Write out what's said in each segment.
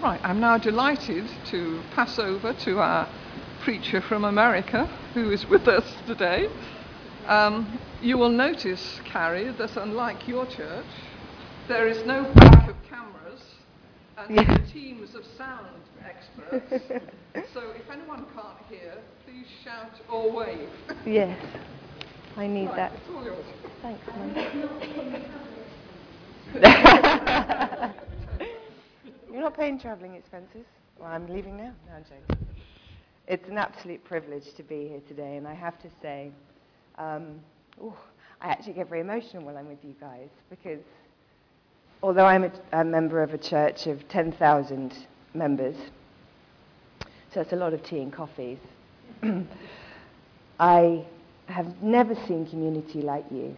Right, I'm now delighted to pass over to our preacher from America, who is with us today. You will notice, Carrie, that unlike your church, there is no back of cameras and teams of sound experts. So if anyone can't hear, please shout or wave. Yes, I need right, that. It's all yours. Thanks, Mum. You're not paying travelling expenses? Well, I'm leaving now. No, I'm joking. It's an absolute privilege to be here today, and I have to say, I actually get very emotional when I'm with you guys, because although I'm a member of a church of 10,000 members, so it's a lot of tea and coffees, I have never seen community like you.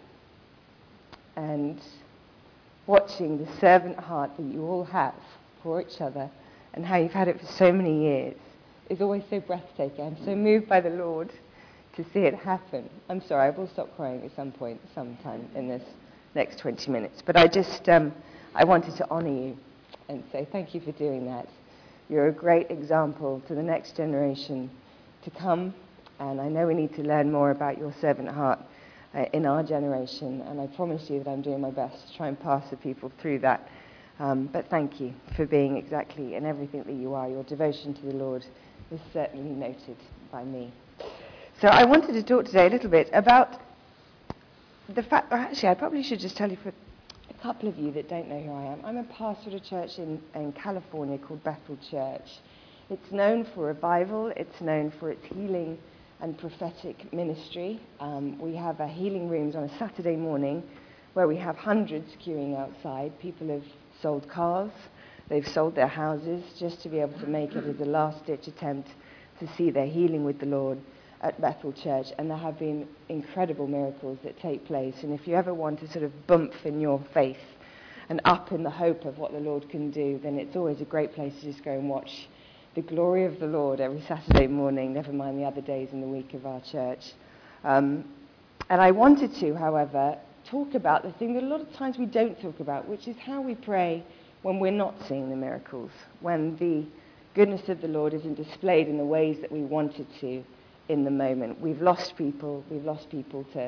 And watching the servant heart that you all have for each other and how you've had it for so many years is always so breathtaking. I'm so moved by the Lord to see it happen. I'm sorry, I will stop crying at some point, sometime in this next 20 minutes. But I wanted to honour you and say thank you for doing that. You're a great example to the next generation to come, and I know we need to learn more about your servant heart in our generation, and I promise you that I'm doing my best to try and pass the people through that. But thank you for being exactly in everything that you are. Your devotion to the Lord is certainly noted by me. So I wanted to talk today a little bit about the fact, or actually I probably should just tell you for a couple of you that don't know who I am. I'm a pastor at a church in California called Bethel Church. It's known for revival, it's known for its healing and prophetic ministry. We have healing rooms on a Saturday morning where we have hundreds queuing outside. People have sold cars, they've sold their houses just to be able to make it as a last-ditch attempt to see their healing with the Lord at Bethel Church, and there have been incredible miracles that take place. And if you ever want to sort of bump in your faith and up in the hope of what the Lord can do, then it's always a great place to just go and watch the glory of the Lord every Saturday morning, never mind the other days in the week of our church. And I wanted to, however, talk about the thing that a lot of times we don't talk about, which is how we pray when we're not seeing the miracles, when the goodness of the Lord isn't displayed in the ways that we want it to in the moment. We've lost people to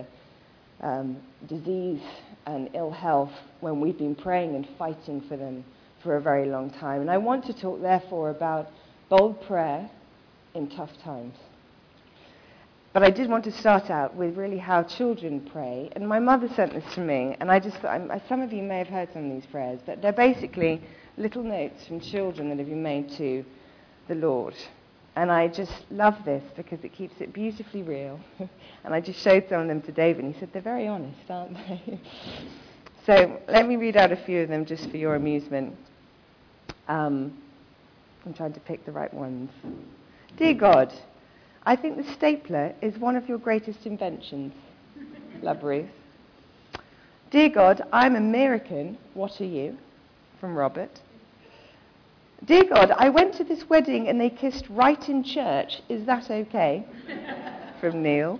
disease and ill health when we've been praying and fighting for them for a very long time. And I want to talk, therefore, about bold prayer in tough times. But I did want to start out with really how children pray. And my mother sent this to me, and I just thought, some of you may have heard some of these prayers, but they're basically little notes from children that have been made to the Lord. And I just love this because it keeps it beautifully real. And I just showed some of them to David, and he said, they're very honest, aren't they? So let me read out a few of them just for your amusement. I'm trying to pick the right ones. Dear God, I think the stapler is one of your greatest inventions. Love, Ruth. Dear God, I'm American. What are you? From Robert. Dear God, I went to this wedding and they kissed right in church. Is that okay? From Neil.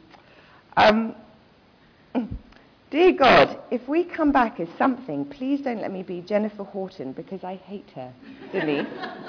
Dear God, if we come back as something, please don't let me be Jennifer Horton because I hate her. Denise.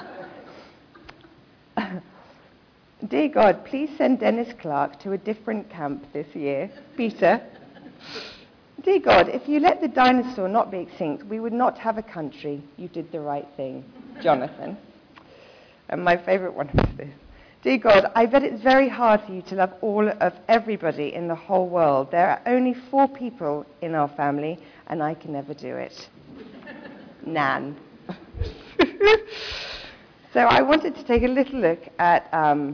Dear God, please send Dennis Clark to a different camp this year. Peter. Dear God, if you let the dinosaur not be extinct, we would not have a country. You did the right thing. Jonathan. And my favourite one is this. Dear God, I bet it's very hard for you to love all of everybody in the whole world. There are only 4 people in our family, and I can never do it. Nan. So I wanted to take a little look at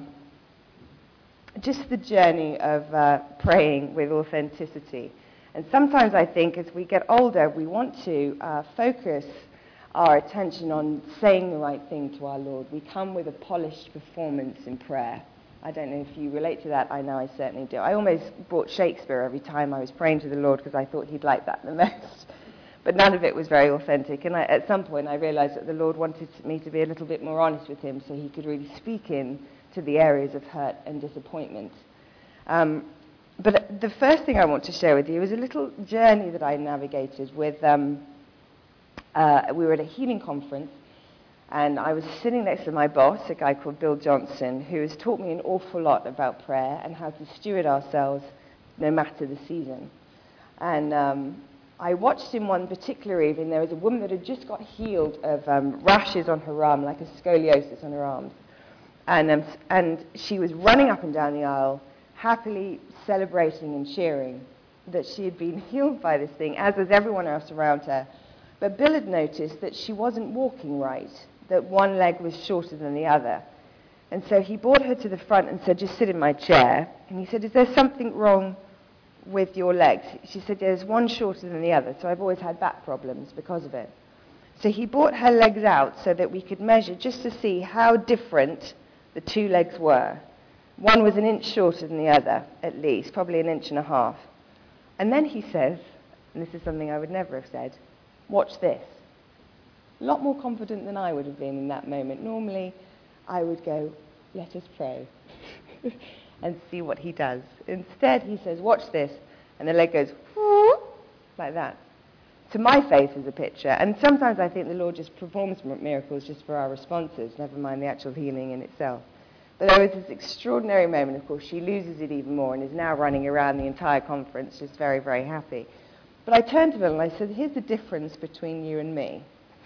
just the journey of praying with authenticity. And sometimes I think as we get older, we want to focus our attention on saying the right thing to our Lord. We come with a polished performance in prayer. I don't know if you relate to that. I know I certainly do. I almost brought Shakespeare every time I was praying to the Lord because I thought he'd like that the most. But none of it was very authentic. And at some point I realized that the Lord wanted me to be a little bit more honest with him so he could really speak in to the areas of hurt and disappointment. But the first thing I want to share with you is a little journey that I navigated with... we were at a healing conference, And I was sitting next to my boss, a guy called Bill Johnson, who has taught me an awful lot about prayer and how to steward ourselves no matter the season. And I watched him one particular evening. There was a woman that had just got healed of rashes on her arm, like a scoliosis on her arms. And she was running up and down the aisle, happily celebrating and cheering that she had been healed by this thing, as was everyone else around her. But Bill had noticed that she wasn't walking right, that one leg was shorter than the other. And so he brought her to the front and said, just sit in my chair. And he said, is there something wrong with your legs? She said, there's one shorter than the other, so I've always had back problems because of it. So he brought her legs out so that we could measure just to see how different the two legs were. One was an inch shorter than the other, at least, probably an inch and a half. And then he says, and this is something I would never have said, watch this. A lot more confident than I would have been in that moment. Normally, I would go, let us pray, and see what he does. Instead, he says, watch this, and the leg goes, whoop, like that. To my face is a picture, and sometimes I think the Lord just performs miracles just for our responses, never mind the actual healing in itself. But there was this extraordinary moment. Of course, she loses it even more and is now running around the entire conference just very, very happy. But I turned to Bill and I said, here's the difference between you and me.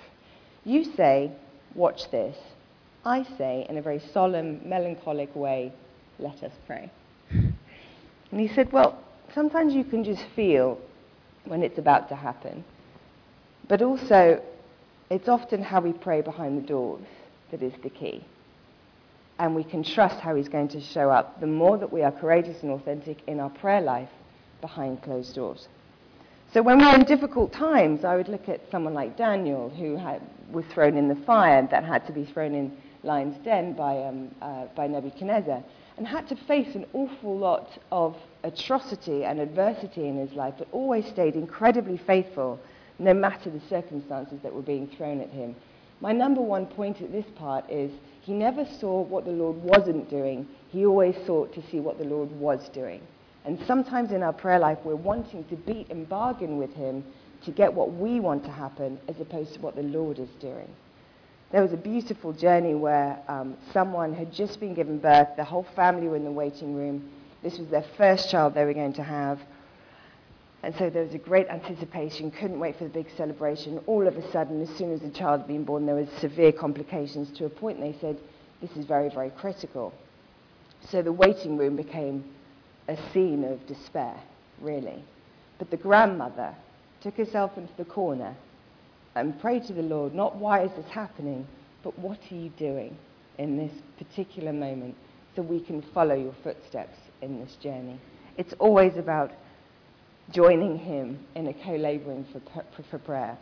You say, watch this. I say, in a very solemn, melancholic way, let us pray. And he said, well, sometimes you can just feel when it's about to happen. But also, it's often how we pray behind the doors that is the key. And we can trust how he's going to show up the more that we are courageous and authentic in our prayer life behind closed doors. So when we're in difficult times, I would look at someone like Daniel, who was thrown in the fire, that had to be thrown in lion's den by Nebuchadnezzar, and had to face an awful lot of atrocity and adversity in his life, but always stayed incredibly faithful, no matter the circumstances that were being thrown at him. My number one point at this part is he never saw what the Lord wasn't doing. He always sought to see what the Lord was doing. And sometimes in our prayer life, we're wanting to beat and bargain with him to get what we want to happen as opposed to what the Lord is doing. There was a beautiful journey where someone had just been given birth. The whole family were in the waiting room. This was their first child they were going to have. And so there was a great anticipation, couldn't wait for the big celebration. All of a sudden, as soon as the child had been born, there was severe complications to a point they said, this is very, very critical. So the waiting room became a scene of despair, really. But the grandmother took herself into the corner and prayed to the Lord, not why is this happening, but what are you doing in this particular moment so we can follow your footsteps in this journey. It's always about joining him in a co-laboring for prayer.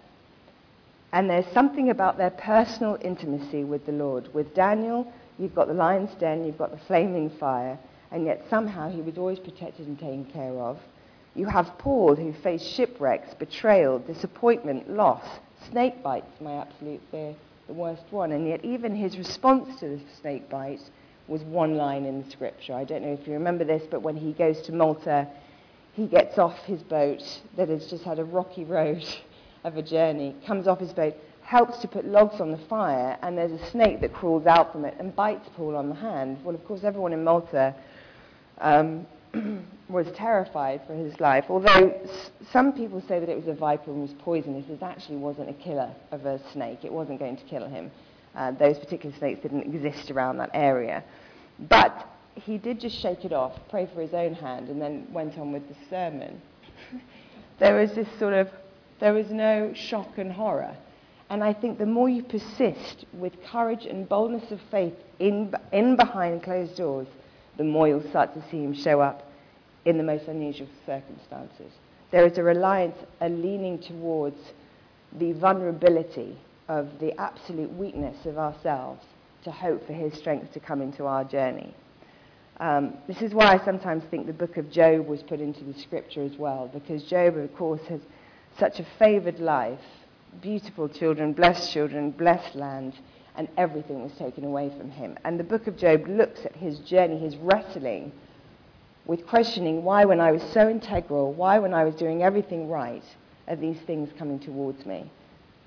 And there's something about their personal intimacy with the Lord. With Daniel, you've got the lion's den, you've got the flaming fire, and yet somehow he was always protected and taken care of. You have Paul, who faced shipwrecks, betrayal, disappointment, loss, snake bites, my absolute fear, the worst one. And yet even his response to the snake bite was one line in the scripture. I don't know if you remember this, but when he goes to Malta, he gets off his boat that has just had a rocky road of a journey, comes off his boat, helps to put logs on the fire, and there's a snake that crawls out from it and bites Paul on the hand. Well, of course, everyone in Malta was terrified for his life. Although some people say that it was a viper and was poisonous, it actually wasn't a killer of a snake. It wasn't going to kill him. Those particular snakes didn't exist around that area. But he did just shake it off, pray for his own hand, and then went on with the sermon. There was no shock and horror. And I think the more you persist with courage and boldness of faith in behind closed doors, the more you'll start to see him show up in the most unusual circumstances. There is a reliance, a leaning towards the vulnerability of the absolute weakness of ourselves to hope for his strength to come into our journey. This is why I sometimes think the book of Job was put into the scripture as well, because Job, of course, has such a favored life, beautiful children, blessed land, and everything was taken away from him. And the book of Job looks at his journey, his wrestling with questioning why, when I was so integral, why, when I was doing everything right, are these things coming towards me?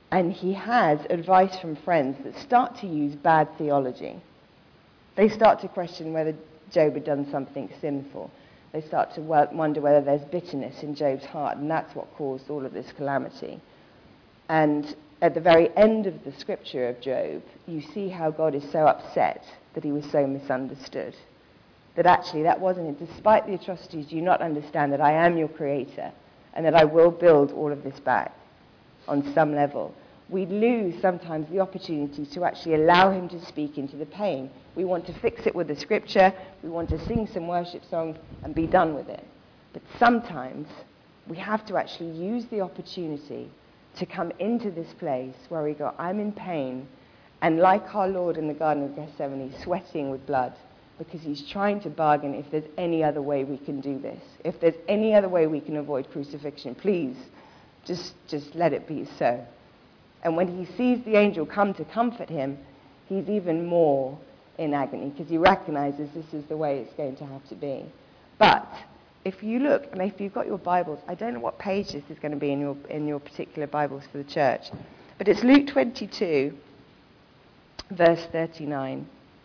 And he has advice from friends that start to use bad theology. They start to question whether Job had done something sinful. They start to wonder whether there's bitterness in Job's heart, and that's what caused all of this calamity. And at the very end of the scripture of Job, you see how God is so upset that he was so misunderstood. That actually that wasn't it. Despite the atrocities, do you not understand that I am your creator and that I will build all of this back on some level? We lose sometimes the opportunity to actually allow him to speak into the pain. We want to fix it with the scripture, we want to sing some worship songs and be done with it. But sometimes we have to actually use the opportunity to come into this place where we go, I'm in pain, and like our Lord in the Garden of Gethsemane, sweating with blood, because he's trying to bargain if there's any other way we can do this. If there's any other way we can avoid crucifixion, please, just let it be so. And when he sees the angel come to comfort him, he's even more in agony because he recognizes this is the way it's going to have to be. But if you look, and if you've got your Bibles, I don't know what page this is going to be in your particular Bibles for the church, but it's Luke 22, verse 39.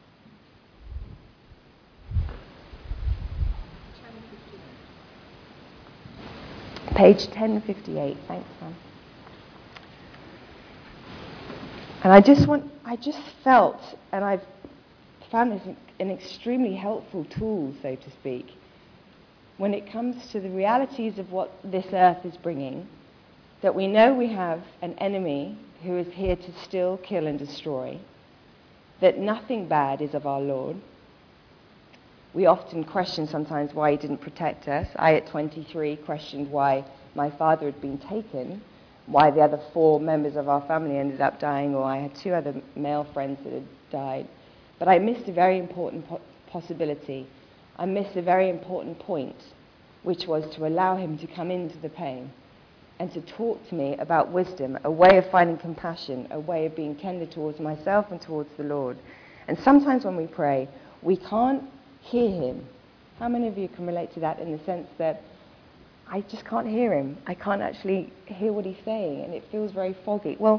Page 1058. Thanks, Sam. And I just felt, and I've found this an extremely helpful tool, so to speak, when it comes to the realities of what this earth is bringing, that we know we have an enemy who is here to steal, kill, and destroy, that nothing bad is of our Lord. We often question sometimes why he didn't protect us. I, at 23, questioned why my father had been taken, why the other 4 members of our family ended up dying, or I had 2 other male friends that had died. But I missed a very important possibility. I missed a very important point, which was to allow him to come into the pain and to talk to me about wisdom, a way of finding compassion, a way of being tender towards myself and towards the Lord. And sometimes when we pray, we can't hear him. How many of you can relate to that in the sense that I just can't hear him? I can't actually hear what he's saying, and it feels very foggy. Well,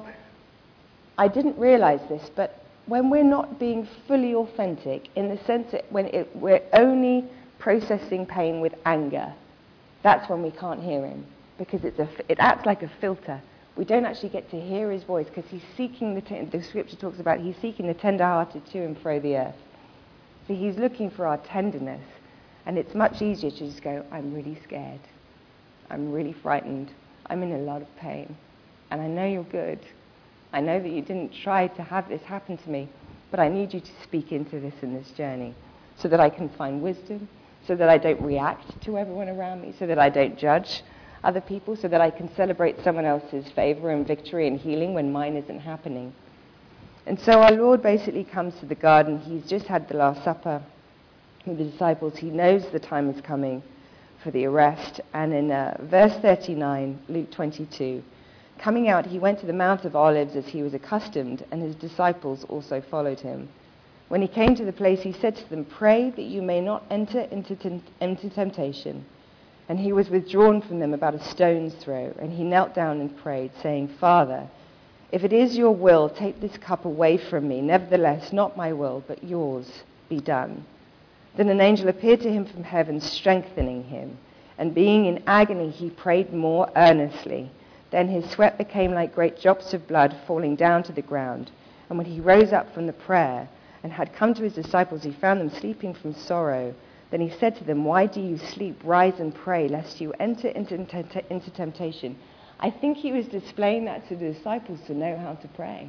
I didn't realize this, but when we're not being fully authentic, in the sense that we're only processing pain with anger, that's when we can't hear him, because it acts like a filter. We don't actually get to hear his voice, because he's seeking, the scripture talks about, he's seeking the tender-hearted to and fro the earth. So he's looking for our tenderness, and it's much easier to just go, I'm really scared. I'm really frightened. I'm in a lot of pain. And I know you're good. I know that you didn't try to have this happen to me, but I need you to speak into this in this journey so that I can find wisdom, so that I don't react to everyone around me, so that I don't judge other people, so that I can celebrate someone else's favor and victory and healing when mine isn't happening. And so our Lord basically comes to the garden. He's just had the Last Supper with the disciples. He knows the time is coming for the arrest. And in verse 39, Luke 22, coming out, he went to the Mount of Olives as he was accustomed, and his disciples also followed him. When he came to the place, he said to them, pray that you may not enter into temptation. And he was withdrawn from them about a stone's throw, and he knelt down and prayed, saying, Father, if it is your will, take this cup away from me. Nevertheless, not my will, but yours be done. Then an angel appeared to him from heaven, strengthening him. And being in agony, he prayed more earnestly. Then his sweat became like great drops of blood falling down to the ground. And when he rose up from the prayer and had come to his disciples, he found them sleeping from sorrow. Then he said to them, why do you sleep? Rise and pray, lest you enter into temptation. I think he was displaying that to the disciples to know how to pray.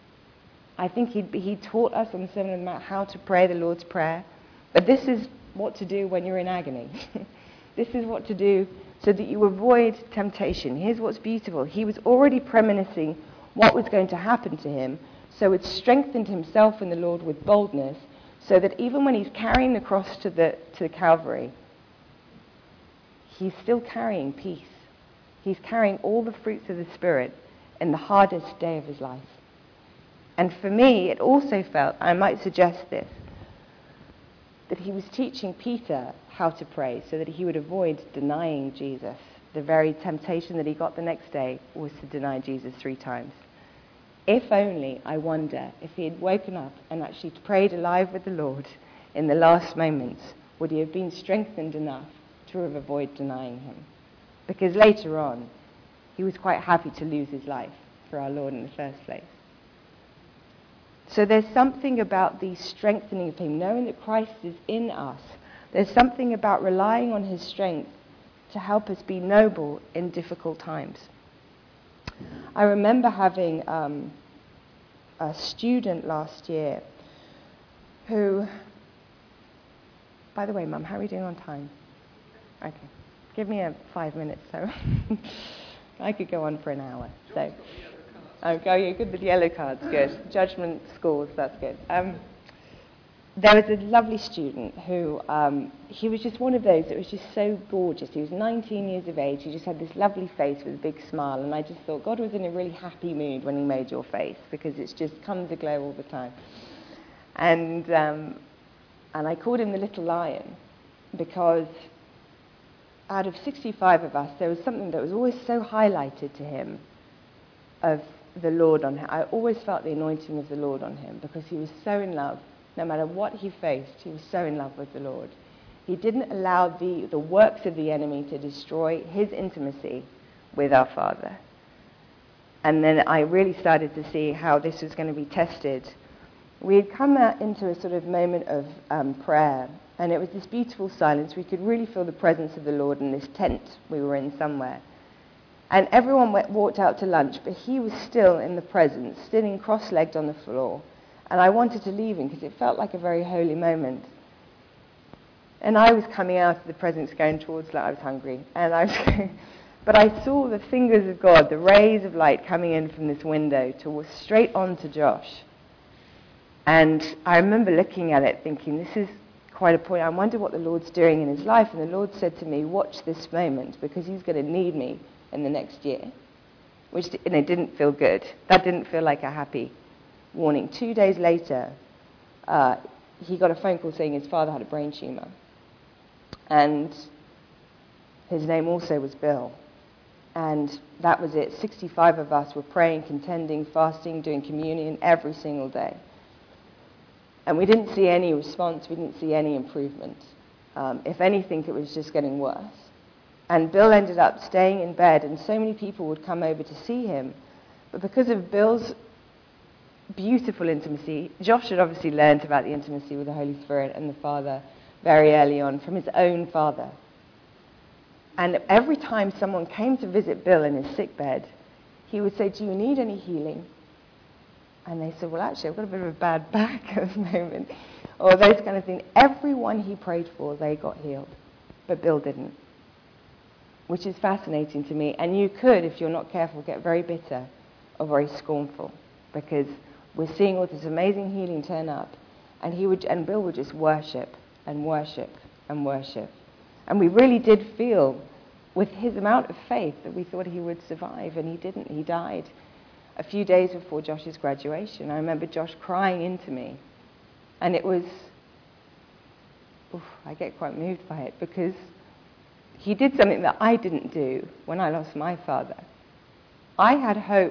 I think he taught us on the Sermon on the Mount how to pray the Lord's Prayer. But this is what to do when you're in agony. This is what to do so that you avoid temptation. Here's what's beautiful. He was already premonitoring what was going to happen to him, so it strengthened himself in the Lord with boldness, so that even when he's carrying the cross to Calvary, he's still carrying peace. He's carrying all the fruits of the Spirit in the hardest day of his life. And for me, it also felt, I might suggest this, that he was teaching Peter how to pray so that he would avoid denying Jesus. The very temptation that he got the next day was to deny Jesus 3 times. If only, I wonder, if he had woken up and actually prayed alive with the Lord in the last moments, would he have been strengthened enough to have avoided denying him? Because later on, he was quite happy to lose his life for our Lord in the first place. So there's something about the strengthening of him, knowing that Christ is in us. There's something about relying on his strength to help us be noble in difficult times. I remember having a student last year who, by the way, Mum, how are we doing on time? Okay. Give me 5 minutes, so I could go on for an hour. So, you're good with yellow cards, good. Judgment scores, that's good. There was a lovely student who, he was just one of those that was just so gorgeous. He was 19 years of age. He just had this lovely face with a big smile. And I just thought, God was in a really happy mood when he made your face, because it just comes aglow all the time. And I called him the little lion, because out of 65 of us, there was something that was always so highlighted to him of the Lord on him. I always felt the anointing of the Lord on him, because he was so in love. No matter what he faced, he was so in love with the Lord. He didn't allow the works of the enemy to destroy his intimacy with our Father. And then I really started to see how this was going to be tested. We had come out into a sort of moment of prayer, and it was this beautiful silence. We could really feel the presence of the Lord in this tent we were in somewhere. And everyone walked out to lunch, but he was still in the presence, sitting cross-legged on the floor. And I wanted to leave him because it felt like a very holy moment. And I was coming out of the presence going towards, like I was hungry. And but I saw the fingers of God, the rays of light coming in from this window straight on to Josh. And I remember looking at it thinking, this is quite a point. I wonder what the Lord's doing in his life. And the Lord said to me, watch this moment, because he's going to need me in the next year. And it didn't feel good. That didn't feel like a happy warning. 2 days later, he got a phone call saying his father had a brain tumor. And his name also was Bill. And that was it. 65 of us were praying, contending, fasting, doing communion every single day. And we didn't see any response. We didn't see any improvement. If anything, it was just getting worse. And Bill ended up staying in bed, and so many people would come over to see him. But because of Bill's beautiful intimacy, Josh had obviously learned about the intimacy with the Holy Spirit and the Father very early on from his own father. And every time someone came to visit Bill in his sickbed, he would say, do you need any healing? And they said, well, actually, I've got a bit of a bad back at the moment. Or those kind of things. Everyone he prayed for, they got healed. But Bill didn't. Which is fascinating to me. And you could, if you're not careful, get very bitter or very scornful. Because we're seeing all this amazing healing turn up. And Bill would just worship and worship and worship. And we really did feel, with his amount of faith, that we thought he would survive. And he didn't. He died a few days before Josh's graduation. I remember Josh crying into me. And it was, I get quite moved by it, because he did something that I didn't do when I lost my father. I had hope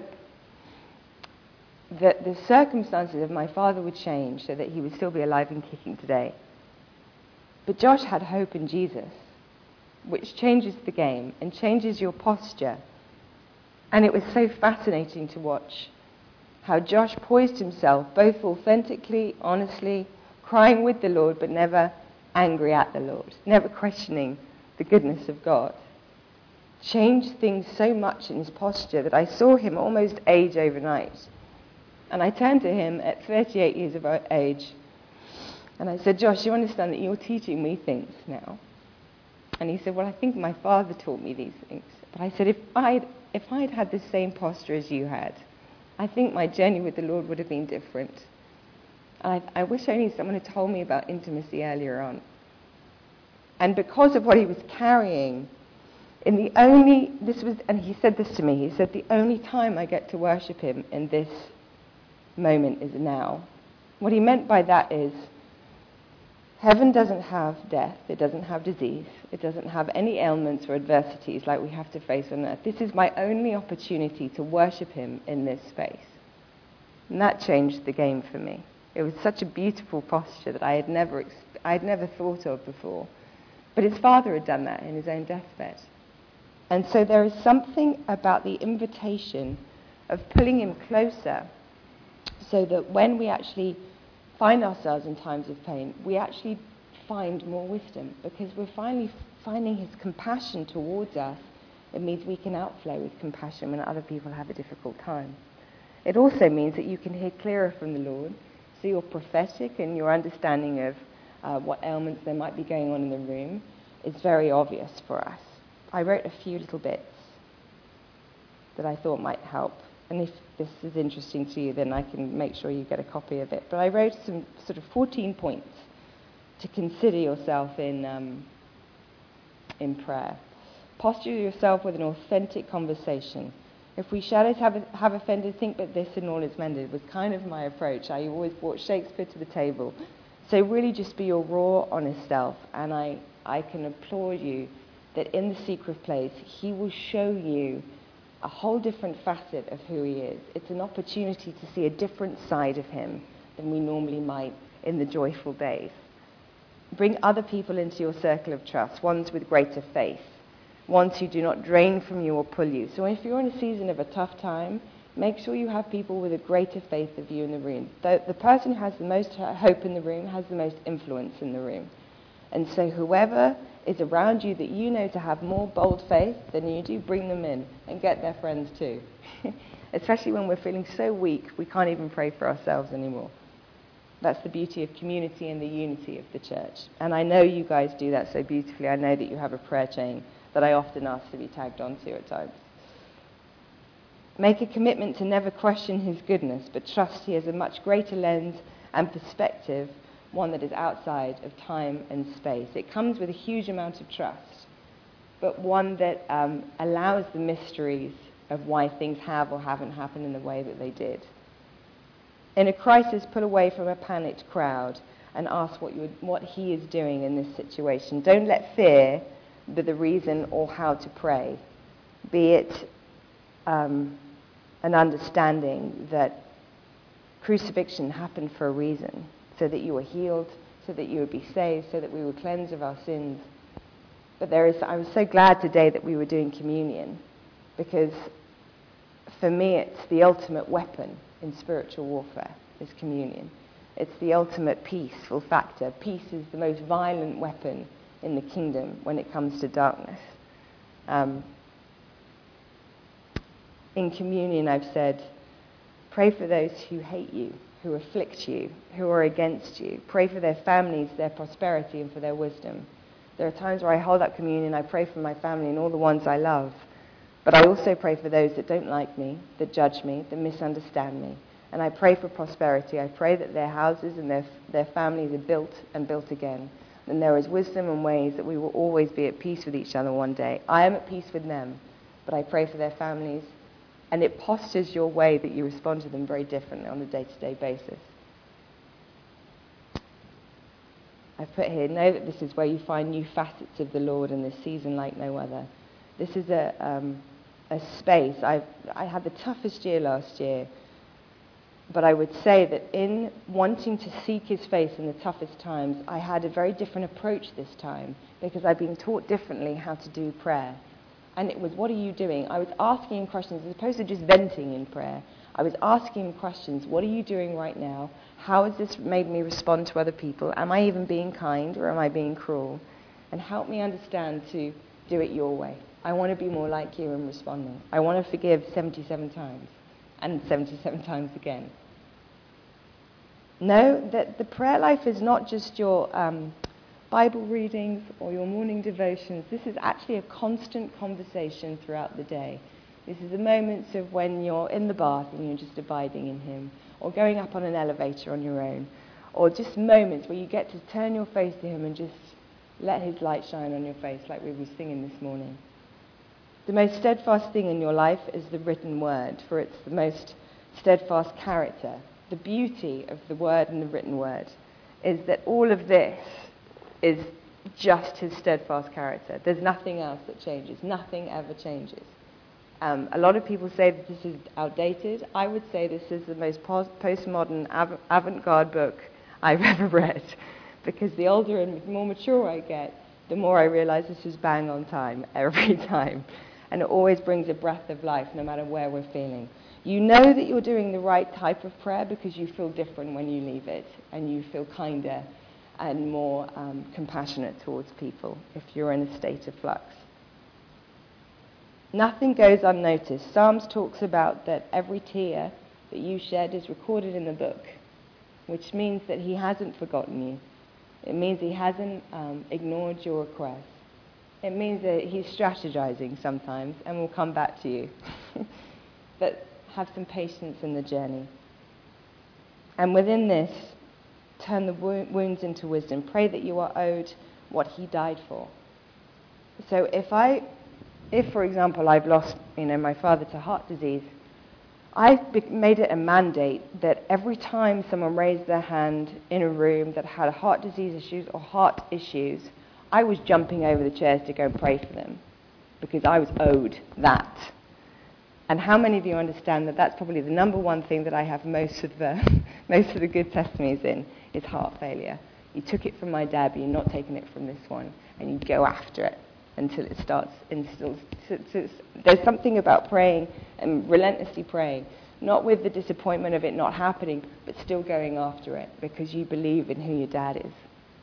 that the circumstances of my father would change so that he would still be alive and kicking today. But Josh had hope in Jesus, which changes the game and changes your posture. And it was so fascinating to watch how Josh poised himself, both authentically, honestly, crying with the Lord, but never angry at the Lord, never questioning the goodness of God. Changed things so much in his posture that I saw him almost age overnight. And I turned to him at 38 years of age, and I said, Josh, you understand that you're teaching me things now? And he said, well, I think my father taught me these things. But I said, if I'd had the same posture as you had, I think my journey with the Lord would have been different. I wish only someone had told me about intimacy earlier on. And because of what he was carrying, and he said this to me, he said, the only time I get to worship him in this moment is now. What he meant by that is, heaven doesn't have death, it doesn't have disease, it doesn't have any ailments or adversities like we have to face on earth. This is my only opportunity to worship him in this space. And that changed the game for me. It was such a beautiful posture that I had never thought of before. But his father had done that in his own deathbed. And so there is something about the invitation of pulling him closer, so that when we actually find ourselves in times of pain, we actually find more wisdom, because we're finally finding his compassion towards us. It means we can outflow with compassion when other people have a difficult time. It also means that you can hear clearer from the Lord, so you're prophetic and your understanding of what ailments there might be going on in the room is very obvious for us. I wrote a few little bits that I thought might help. And if this is interesting to you, then I can make sure you get a copy of it. But I wrote some sort of 14 points to consider yourself in prayer. Posture yourself with an authentic conversation. If we shadows have offended, think that this and all is mended was kind of my approach. I always brought Shakespeare to the table. So really just be your raw, honest self. And I can applaud you that in the secret place, he will show you a whole different facet of who he is. It's an opportunity to see a different side of him than we normally might in the joyful days. Bring other people into your circle of trust, ones with greater faith, ones who do not drain from you or pull you. So if you're in a season of a tough time, make sure you have people with a greater faith of you in the room. The person who has the most hope in the room has the most influence in the room. And so whoever is around you that you know to have more bold faith than you do, bring them in and get their friends too. Especially when we're feeling so weak, we can't even pray for ourselves anymore. That's the beauty of community and the unity of the church. And I know you guys do that so beautifully. I know that you have a prayer chain that I often ask to be tagged onto at times. Make a commitment to never question his goodness, but trust he has a much greater lens and perspective, one that is outside of time and space. It comes with a huge amount of trust, but one that allows the mysteries of why things have or haven't happened in the way that they did. In a crisis, pull away from a panicked crowd and ask what he is doing in this situation. Don't let fear be the reason or how to pray, be it an understanding that crucifixion happened for a reason, so that you were healed, so that you would be saved, so that we were cleansed of our sins. But I was so glad today that we were doing communion, because for me it's the ultimate weapon in spiritual warfare, is communion. It's the ultimate peaceful factor. Peace is the most violent weapon in the kingdom when it comes to darkness. In communion I've said, pray for those who hate you, who afflict you, who are against you. Pray for their families, their prosperity, and for their wisdom. There are times where I hold up communion, I pray for my family and all the ones I love. But I also pray for those that don't like me, that judge me, that misunderstand me. And I pray for prosperity. I pray that their houses and their families are built and built again. And there is wisdom and ways that we will always be at peace with each other one day. I am at peace with them, but I pray for their families. And it postures your way that you respond to them very differently on a day-to-day basis. I've put here, know that this is where you find new facets of the Lord in this season like no other. This is a space. I had the toughest year last year, but I would say that in wanting to seek his face in the toughest times, I had a very different approach this time, because I've been taught differently how to do prayer. And it was, what are you doing? I was asking him questions as opposed to just venting in prayer. I was asking him questions. What are you doing right now? How has this made me respond to other people? Am I even being kind, or am I being cruel? And help me understand to do it your way. I want to be more like you in responding. I want to forgive 77 times and 77 times again. Know that the prayer life is not just your Bible readings or your morning devotions. This is actually a constant conversation throughout the day. This is the moments of when you're in the bath and you're just abiding in him, or going up on an elevator on your own, or just moments where you get to turn your face to him and just let his light shine on your face, like we were singing this morning. The most steadfast thing in your life is the written word, for it's the most steadfast character. The beauty of the word and the written word is that all of this is just his steadfast character. There's nothing else that changes. Nothing ever changes. A lot of people say that this is outdated. I would say this is the most postmodern, avant-garde book I've ever read, because the older and more mature I get, the more I realize this is bang on time every time. And it always brings a breath of life, no matter where we're feeling. You know that you're doing the right type of prayer because you feel different when you leave it, and you feel kinder and more compassionate towards people if you're in a state of flux. Nothing goes unnoticed. Psalms talks about that every tear that you shed is recorded in the book, which means that he hasn't forgotten you. It means he hasn't ignored your request. It means that he's strategizing sometimes and will come back to you. But have some patience in the journey. And within this, turn the wounds into wisdom. Pray that you are owed what he died for. So if, for example, I've lost, my father to heart disease, I've made it a mandate that every time someone raised their hand in a room that had heart disease issues or heart issues, I was jumping over the chairs to go and pray for them because I was owed that. And how many of you understand that that's probably the number one thing that I have most of the good testimonies in is heart failure. You took it from my dad, but you're not taking it from this one, and you go after it until it starts. There's something about praying and relentlessly praying, not with the disappointment of it not happening, but still going after it because you believe in who your dad is.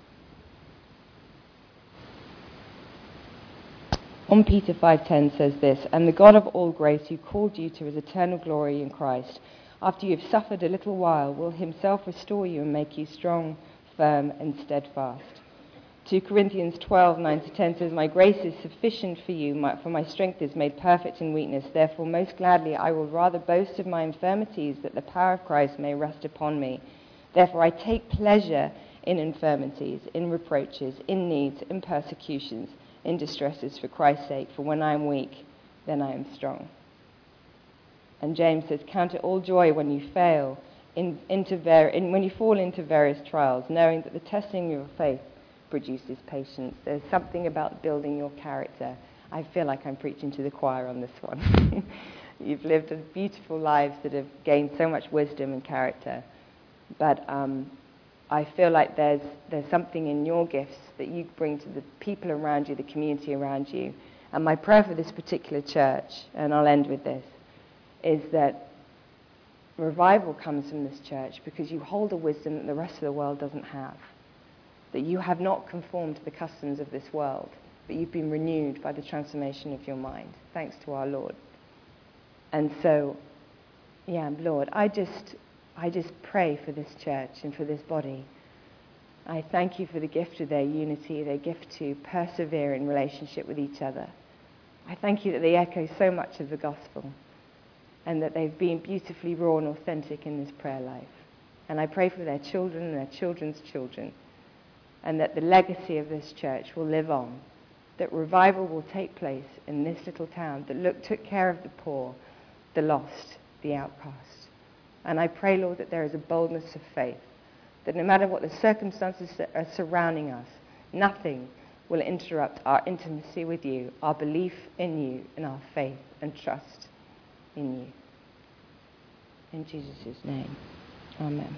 1 Peter 5:10 says this, "And the God of all grace, who called you to his eternal glory in Christ, after you have suffered a little while, will himself restore you and make you strong, firm, and steadfast." 2 Corinthians 12:9-10 says, "My grace is sufficient for you, for my strength is made perfect in weakness. Therefore, most gladly, I will rather boast of my infirmities, that the power of Christ may rest upon me. Therefore, I take pleasure in infirmities, in reproaches, in needs, in persecutions, in distresses for Christ's sake. For when I am weak, then I am strong." And James says, "Count it all joy when you fail, when you fall into various trials, knowing that the testing of your faith produces patience." There's something about building your character. I feel like I'm preaching to the choir on this one. You've lived beautiful lives that have gained so much wisdom and character. But I feel like there's something in your gifts that you bring to the people around you, the community around you. And my prayer for this particular church, and I'll end with this, is that revival comes from this church because you hold a wisdom that the rest of the world doesn't have. That you have not conformed to the customs of this world, but you've been renewed by the transformation of your mind, thanks to our Lord. And so, Lord, I just pray for this church and for this body. I thank you for the gift of their unity, their gift to persevere in relationship with each other. I thank you that they echo so much of the gospel and that they've been beautifully raw and authentic in this prayer life. And I pray for their children and their children's children, and that the legacy of this church will live on, that revival will take place in this little town that took care of the poor, the lost, the outcast. And I pray, Lord, that there is a boldness of faith, that no matter what the circumstances that are surrounding us, nothing will interrupt our intimacy with you, our belief in you, and our faith and trust in you. In Jesus' name, amen.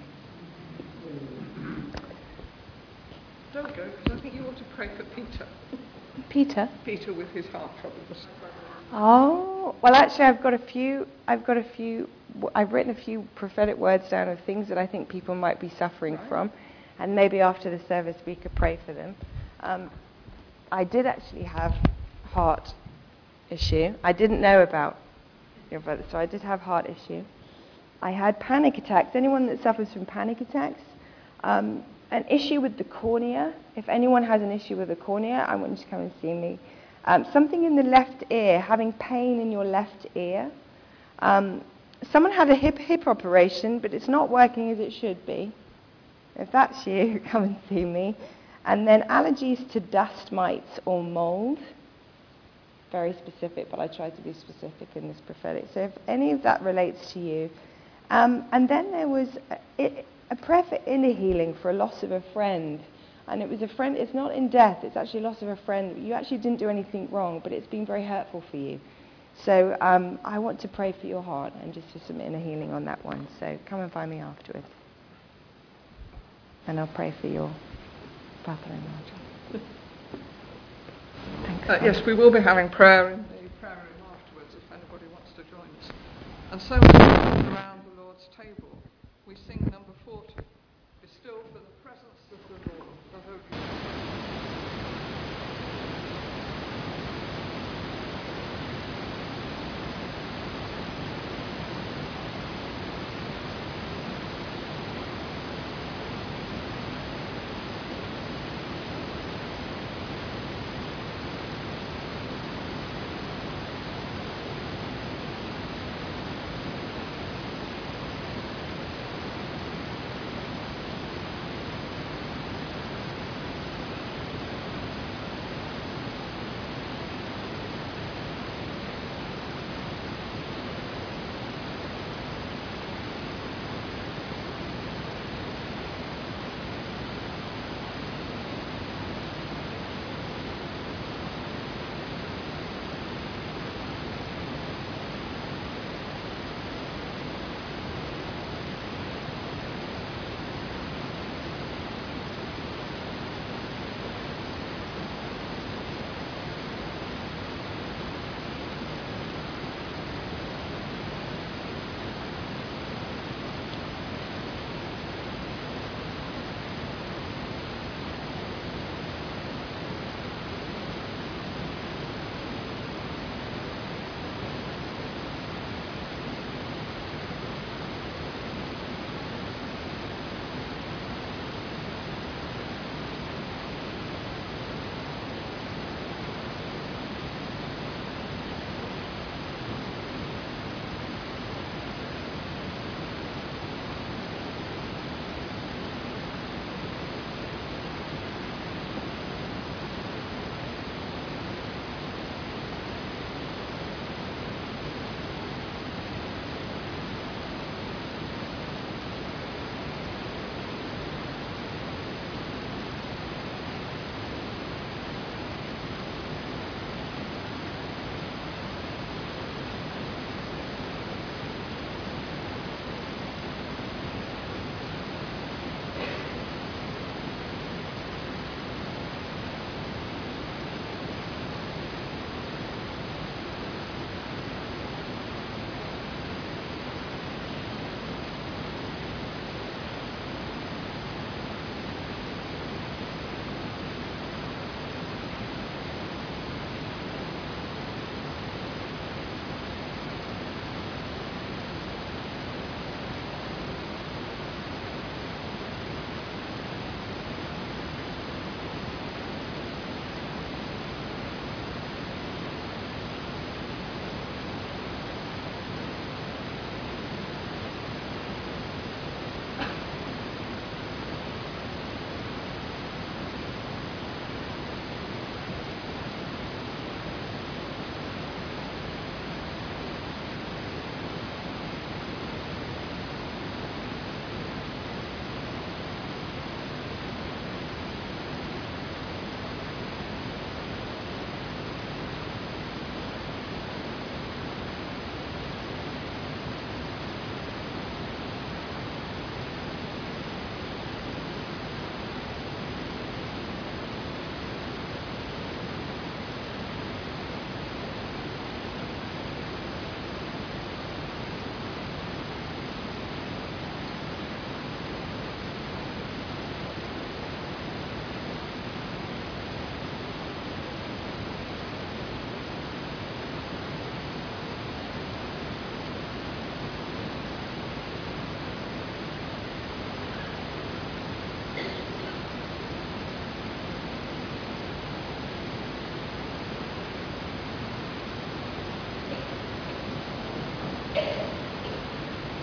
Don't go, because I think you ought to pray for Peter. Peter? Peter with his heart troubles. Oh, well, actually, I've written a few prophetic words down of things that I think people might be suffering from, and maybe after the service we could pray for them. I did actually have heart issue. I didn't know about your brother, so I did have heart issue. I had panic attacks. Anyone that suffers from panic attacks? An issue with the cornea. If anyone has an issue with the cornea, I want you to come and see me. Something in the left ear, having pain in your left ear. Someone had a hip operation, but it's not working as it should be. If that's you, come and see me. And then allergies to dust mites or mold. Very specific, but I tried to be specific in this prophetic. So if any of that relates to you. And then there was a prayer for inner healing for a loss of a friend. And it was a friend, it's not in death, it's actually a loss of a friend. You actually didn't do anything wrong, but it's been very hurtful for you. So I want to pray for your heart and just for some inner healing on that one. So come and find me afterwards. And I'll pray for your brother-in-law. Thanks. Yes, we will be having prayer in the prayer room afterwards if anybody wants to join us. And so around